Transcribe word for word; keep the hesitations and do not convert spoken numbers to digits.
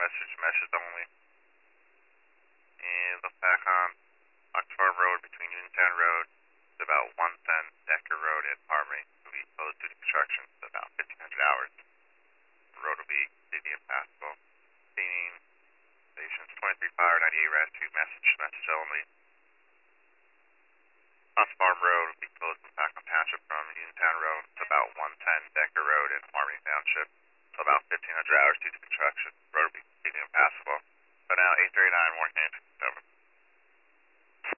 message, message only. And look back on Fox Farm Road between Uniontown Road to about one ten Decker Road in Harmony will be closed due to construction for about fifteen hundred hours. The road will be completely impassable. Meaning stations twenty-three Fire, ninety-eight Rescue, message, message only. Fox Farm Road will be closed in Packham Township from Uniontown Road to about one ten Decker Road in Harmony Township until about fifteen hundred hours due to construction. The road will be completely impassable. But now, eight thirty-nine Warren County.